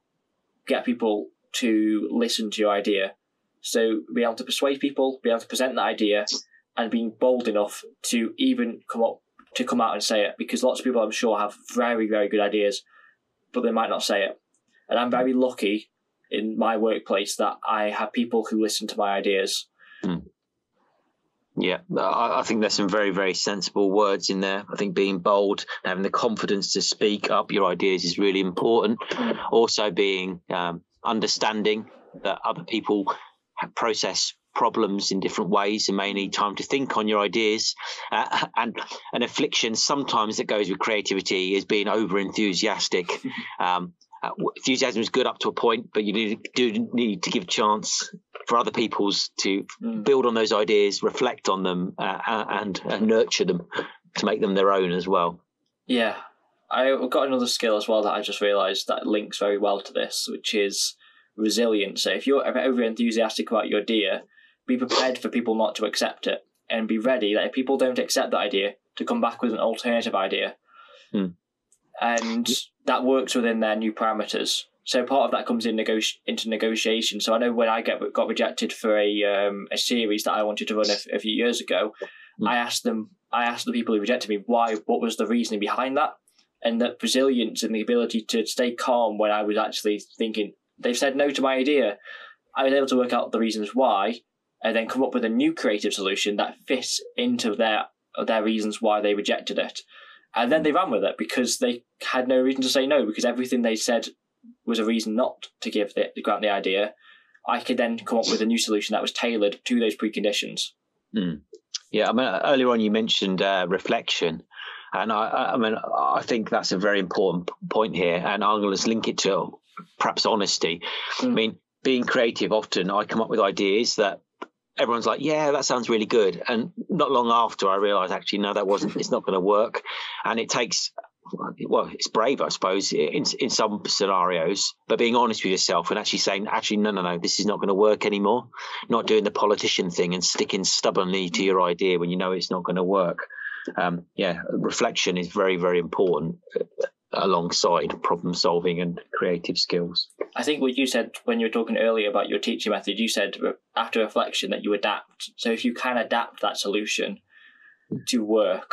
get people to listen to your idea. So be able to persuade people, be able to present the idea, and being bold enough to even come up to come out and say it. Because lots of people, I'm sure, have very, very good ideas, but they might not say it. And I'm very lucky in my workplace that I have people who listen to my ideas. Mm. Yeah, I think there's some very, very sensible words in there. I think being bold, having the confidence to speak up your ideas is really important. Mm. Also being um, understanding that other people have process problems in different ways and may need time to think on your ideas. Uh, and an affliction sometimes that goes with creativity is being over enthusiastic. Um, uh, enthusiasm is good up to a point, but you need, do need to give chance for other people's to mm. build on those ideas, reflect on them, uh, and, and nurture them to make them their own as well. Yeah, I've got another skill as well that I just realised that links very well to this, which is resilience. So if you're over enthusiastic about your idea, be prepared for people not to accept it, and be ready that if people don't accept that idea, to come back with an alternative idea. Mm. And that works within their new parameters. So part of that comes in negoti- into negotiation. So I know when I get got rejected for a um, a series that I wanted to run a, a few years ago, mm. I asked them, I asked the people who rejected me why, what was the reasoning behind that, and that resilience and the ability to stay calm when I was actually thinking they've said no to my idea. I was able to work out the reasons why, and then come up with a new creative solution that fits into their their reasons why they rejected it. And then they ran with it because they had no reason to say no, because everything they said was a reason not to give the, to grant the idea. I could then come up with a new solution that was tailored to those preconditions. Mm. Yeah, I mean, earlier on you mentioned uh, reflection, and I, I mean, I think that's a very important point here, and I'm going to link it to perhaps honesty. Mm. I mean, being creative, often I come up with ideas that everyone's like, yeah, that sounds really good. And not long after I realised, actually, no, that wasn't, it's not going to work. And it takes, well, it's brave, I suppose, in in some scenarios, but being honest with yourself and actually saying, actually, no, no, no, this is not going to work anymore. Not doing the politician thing and sticking stubbornly to your idea when you know it's not going to work. Um, yeah, reflection is very, very important alongside problem solving and creative skills. I think what you said when you were talking earlier about your teaching method, you said after reflection that you adapt. So if you can adapt that solution to work,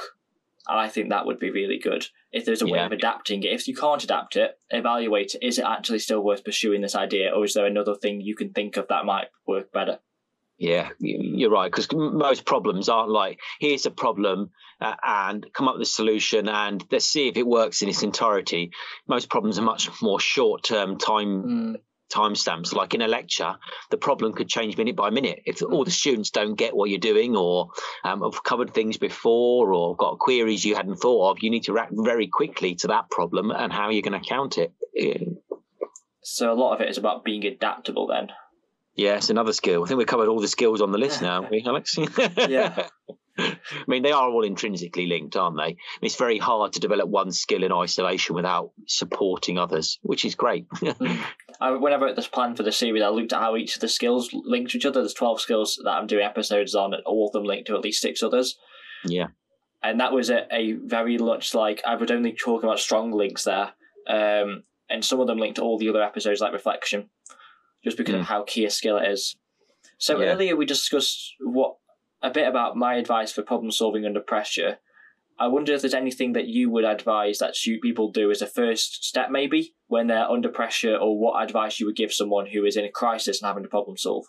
I think that would be really good. If there's a way yeah. of adapting it, if you can't adapt it, evaluate, is it actually still worth pursuing this idea, or is there another thing you can think of that might work better? Yeah, you're right, because most problems aren't like, here's a problem uh, and come up with a solution and let's see if it works in its entirety. Most problems are much more short-term time mm. timestamps. Like in a lecture, the problem could change minute by minute. If all the students don't get what you're doing, or um, have covered things before, or got queries you hadn't thought of, you need to react very quickly to that problem and how you're going to count it. Yeah. So a lot of it is about being adaptable then. Yes, another skill. I think we've covered all the skills on the list now, haven't we, Alex? Yeah. I mean, they are all intrinsically linked, aren't they? I mean, it's very hard to develop one skill in isolation without supporting others, which is great. I, when I wrote this plan for the series, I looked at how each of the skills link to each other. There's twelve skills that I'm doing episodes on, and all of them link to at least six others. Yeah. And that was a, a very much like, I would only talk about strong links there. Um, and some of them link to all the other episodes, like reflection, just because mm. of how key a skill it is. So yeah. Earlier we discussed what a bit about my advice for problem solving under pressure. I wonder if there's anything that you would advise that people do as a first step, maybe, when they're under pressure, or what advice you would give someone who is in a crisis and having to problem solve.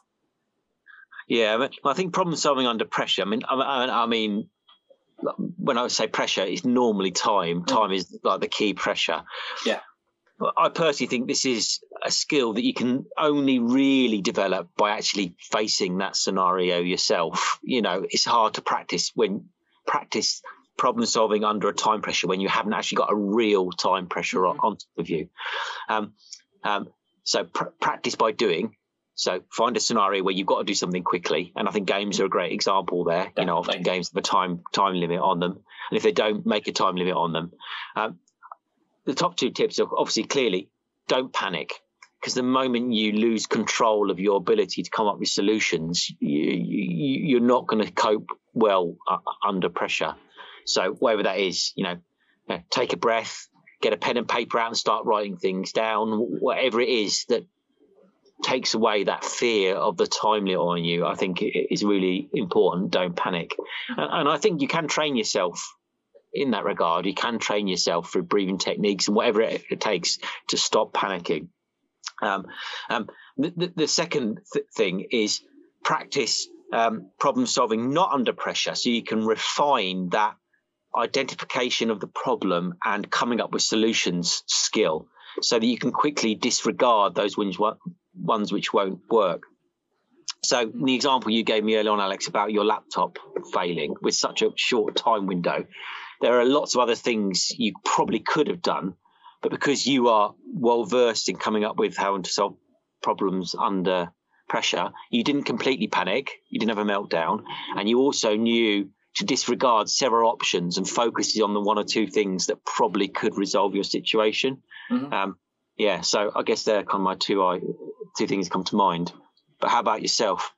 Yeah, I, mean, I think problem solving under pressure, I mean, I, I mean, when I say pressure, it's normally time. Time mm. is like the key pressure. Yeah. I personally think this is a skill that you can only really develop by actually facing that scenario yourself. You know, it's hard to practice when practice problem solving under a time pressure when you haven't actually got a real time pressure mm-hmm. on, on top of you. Um, um, so pr- practice by doing. So find a scenario where you've got to do something quickly. And I think games are a great example there. Definitely. You know, often games have a time time limit on them. And if they don't, make a time limit on them. Um, the top two tips are obviously clearly don't panic. Because the moment you lose control of your ability to come up with solutions, you, you, you're not going to cope well uh, under pressure. So whatever that is, you know, you know, take a breath, get a pen and paper out and start writing things down, whatever it is that takes away that fear of the time limit on you, I think it is really important. Don't panic. And, and I think you can train yourself in that regard. You can train yourself through breathing techniques and whatever it, it takes to stop panicking. Um, um, the, the, the second th- thing is practice um, problem solving not under pressure, so you can refine that identification of the problem and coming up with solutions skill, so that you can quickly disregard those ones, ones which won't work. So the example you gave me earlier on, Alex, about your laptop failing with such a short time window, there are lots of other things you probably could have done. But because you are well versed in coming up with how to solve problems under pressure, you didn't completely panic, you didn't have a meltdown, and you also knew to disregard several options and focus on the one or two things that probably could resolve your situation. Mm-hmm. Um, yeah, so I guess they're kind of my two, uh, two things come to mind. But how about yourself?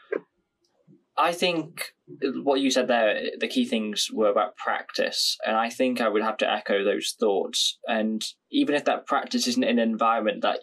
I think what you said there, the key things were about practice, and I think I would have to echo those thoughts. And even if that practice isn't in an environment that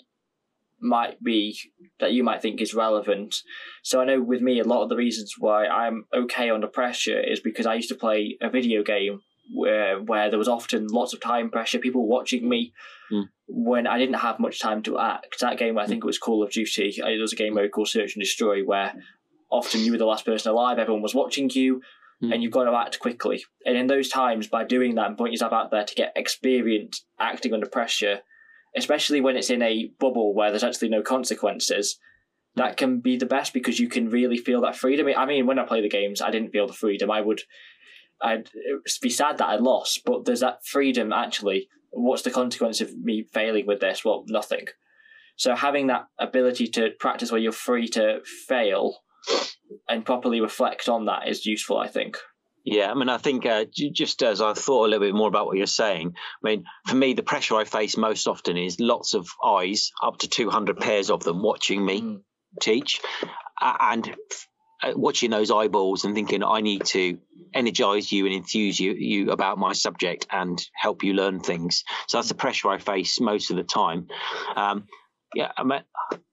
might be, that you might think is relevant. So I know with me, a lot of the reasons why I'm okay under pressure is because I used to play a video game where where there was often lots of time pressure, people watching me mm. when I didn't have much time to act. That game, I think it was Call of Duty. There was a game mode called Search and Destroy where often you were the last person alive, everyone was watching you, mm. and you've got to act quickly. And in those times, by doing that and putting yourself out there to get experience acting under pressure, especially when it's in a bubble where there's actually no consequences, that can be the best because you can really feel that freedom. I mean, when I play the games, I didn't feel the freedom. I would I'd be sad that I lost, but there's that freedom actually. What's the consequence of me failing with this? Well, nothing. So having that ability to practice where you're free to fail and properly reflect on that is useful, I think. Yeah, I mean, I think uh, just as I thought a little bit more about what you're saying, I mean, for me, the pressure I face most often is lots of eyes, up to two hundred pairs of them watching me mm. teach, uh, and uh, watching those eyeballs and thinking, I need to energize you and enthuse you, you about my subject and help you learn things. So that's the pressure I face most of the time. Um, yeah, I mean,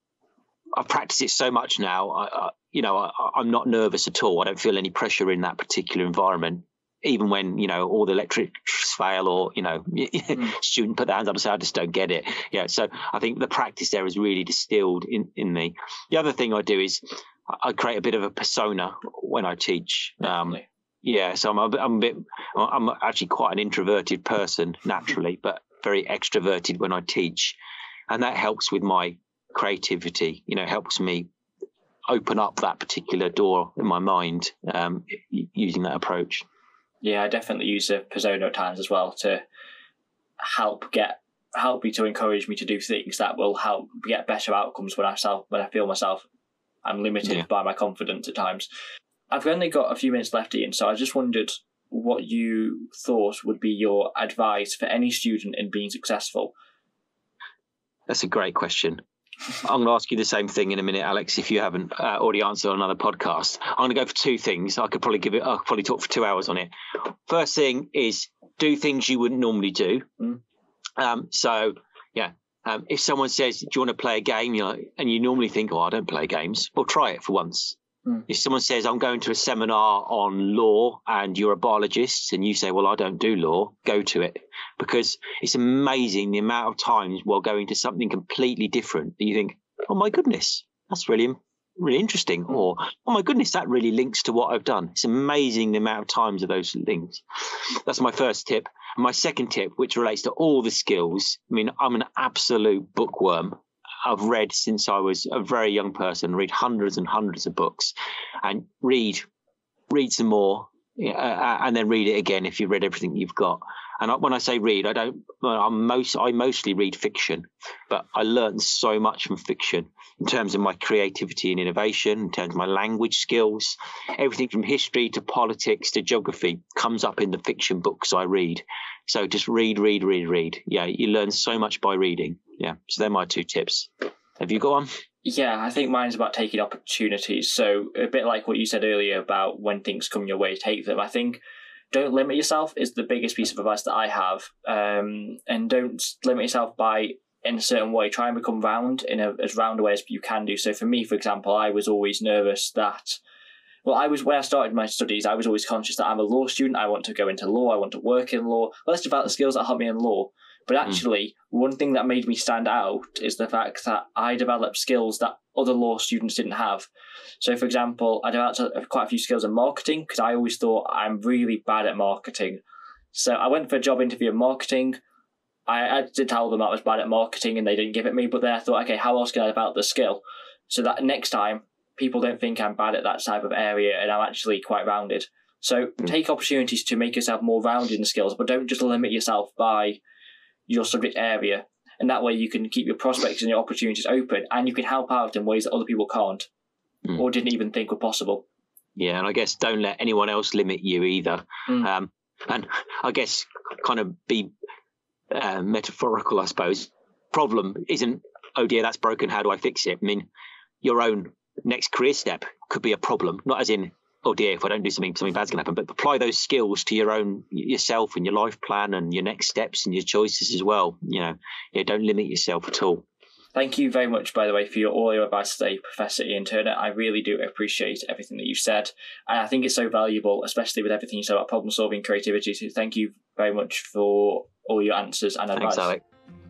I've practiced it so much now. I, I, you know, I, I'm not nervous at all. I don't feel any pressure in that particular environment, even when, you know, all the electrics fail or, you know, mm. student put their hands up and say, I just don't get it. Yeah. So I think the practice there is really distilled in, in me. The other thing I do is I create a bit of a persona when I teach. Um, yeah. So I'm a, I'm a bit, I'm actually quite an introverted person naturally, but very extroverted when I teach. And that helps with my creativity, you know, helps me open up that particular door in my mind um, using that approach. Yeah, I definitely use a persona at times as well to help get help me to encourage me to do things that will help get better outcomes when I self when I feel myself I'm limited yeah. by my confidence at times. I've only got a few minutes left, Ian, so I just wondered what you thought would be your advice for any student in being successful. That's a great question. I'm going to ask you the same thing in a minute, Alex, if you haven't uh, already answered on another podcast. I'm going to go for two things. I could probably give it, I could probably talk for two hours on it. First thing is do things you wouldn't normally do. Mm. Um, so, yeah, um, if someone says, do you want to play a game? You know, and you normally think, oh, I don't play games. Well, try it for once. Mm. If someone says, I'm going to a seminar on law and you're a biologist and you say, well, I don't do law, go to it. Because it's amazing the amount of times while going to something completely different that you think, oh, my goodness, that's really, really interesting. Mm. Or, oh, my goodness, that really links to what I've done. It's amazing the amount of times of those things. That's my first tip. And my second tip, which relates to all the skills. I mean, I'm an absolute bookworm. I've read since I was a very young person, read hundreds and hundreds of books and read, read some more, Yeah, uh, and then read it again if you've read everything you've got. And I, when I say read, I don't. Well, I'm most. I mostly read fiction, but I learned so much from fiction in terms of my creativity and innovation, in terms of my language skills. Everything from history to politics to geography comes up in the fiction books I read. So just read, read, read, read. Yeah, you learn so much by reading. Yeah, so they're my two tips. Have you got one? Yeah, I think mine's about taking opportunities. So a bit like what you said earlier about when things come your way, take them. I think don't limit yourself is the biggest piece of advice that I have. Um, and don't limit yourself by, in a certain way, try and become round in a, as round a way as you can do. So for me, for example, I was always nervous that, well, I was, when I started my studies, I was always conscious that I'm a law student. I want to go into law. I want to work in law. Let's develop the skills that help me in law. But actually, mm. one thing that made me stand out is the fact that I developed skills that other law students didn't have. So, for example, I developed quite a few skills in marketing because I always thought I'm really bad at marketing. So I went for a job interview in marketing. I, I did tell them I was bad at marketing and they didn't give it me. But then I thought, okay, how else can I develop the skill? So that next time, people don't think I'm bad at that type of area and I'm actually quite rounded. So mm. take opportunities to make yourself more rounded in skills, but don't just limit yourself by your subject area, and that way you can keep your prospects and your opportunities open, and you can help out in ways that other people can't mm. or didn't even think were possible. Yeah, and I guess don't let anyone else limit you either. Mm. Um, and I guess kind of be uh, metaphorical, I suppose. Problem isn't, oh dear, that's broken, how do I fix it? I mean, your own next career step could be a problem, not as in, oh dear, if I don't do something, something bad's going to happen. But apply those skills to your own, yourself and your life plan and your next steps and your choices as well. You know, yeah, don't limit yourself at all. Thank you very much, by the way, for your, all your advice today, Professor Ian Turner. I really do appreciate everything that you've said. And I think it's so valuable, especially with everything you said about problem solving, creativity. So thank you very much for all your answers and advice. Thanks, Alec.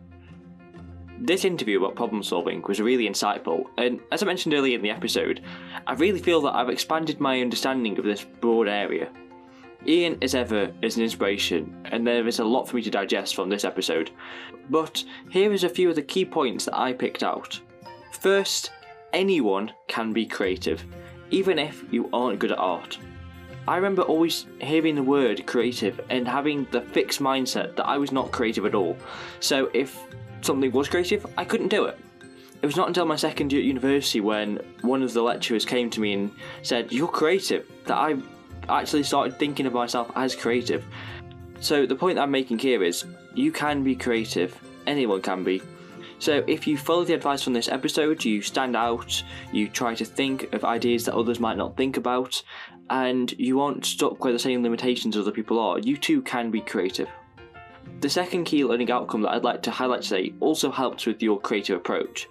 This interview about problem solving was really insightful, and as I mentioned earlier in the episode, I really feel that I've expanded my understanding of this broad area. Ian, as ever, is an inspiration, and there is a lot for me to digest from this episode, but here is a few of the key points that I picked out. First, anyone can be creative, even if you aren't good at art. I remember always hearing the word creative and having the fixed mindset that I was not creative at all, so if something was creative, I couldn't do it. It was not until my second year at university when one of the lecturers came to me and said, "You're creative," that I actually started thinking of myself as creative. So the point that I'm making here is, you can be creative, anyone can be. So if you follow the advice from this episode, you stand out, you try to think of ideas that others might not think about, and you aren't stuck with the same limitations other people are, you too can be creative. The second key learning outcome that I'd like to highlight today also helps with your creative approach.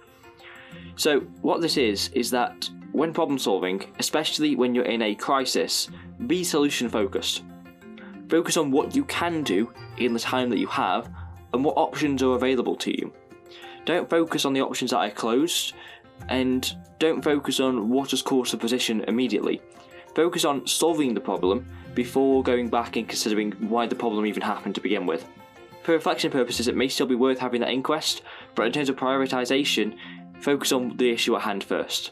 So what this is, is that when problem solving, especially when you're in a crisis, be solution focused. Focus on what you can do in the time that you have and what options are available to you. Don't focus on the options that are closed, and don't focus on what has caused the position immediately. Focus on solving the problem before going back and considering why the problem even happened to begin with. For reflection purposes, it may still be worth having that inquest, but in terms of prioritisation, focus on the issue at hand first.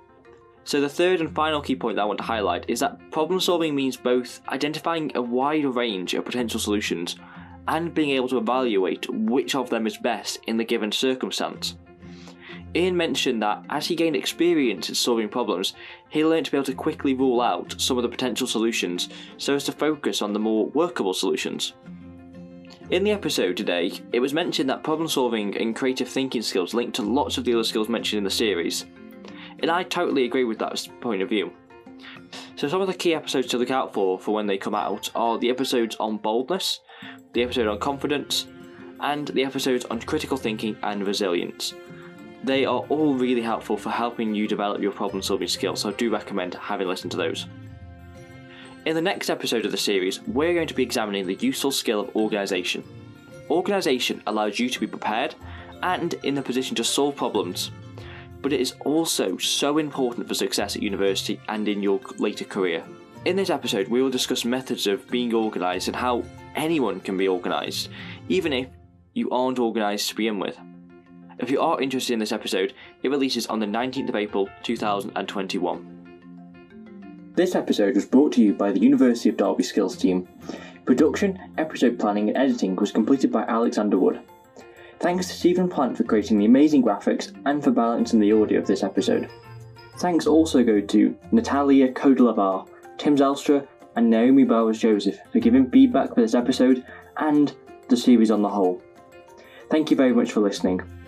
So the third and final key point that I want to highlight is that problem solving means both identifying a wider range of potential solutions and being able to evaluate which of them is best in the given circumstance. Ian mentioned that as he gained experience in solving problems, he learned to be able to quickly rule out some of the potential solutions so as to focus on the more workable solutions. In the episode today, it was mentioned that problem solving and creative thinking skills link to lots of the other skills mentioned in the series, and I totally agree with that point of view. So some of the key episodes to look out for for when they come out are the episodes on boldness, the episode on confidence, and the episodes on critical thinking and resilience. They are all really helpful for helping you develop your problem solving skills, so I do recommend having listened to those. In the next episode of the series, we're going to be examining the useful skill of organisation. Organisation allows you to be prepared and in the position to solve problems, but it is also so important for success at university and in your later career. In this episode, we will discuss methods of being organised and how anyone can be organised, even if you aren't organised to begin with. If you are interested in this episode, it releases on the nineteenth of April two thousand twenty-one. This episode was brought to you by the University of Derby Skills team. Production, episode planning and editing was completed by Alexander Wood. Thanks to Stephen Plant for creating the amazing graphics and for balancing the audio of this episode. Thanks also go to Natalia Kodelavar, Tim Zelstra and Naomi Bowers-Joseph for giving feedback for this episode and the series on the whole. Thank you very much for listening.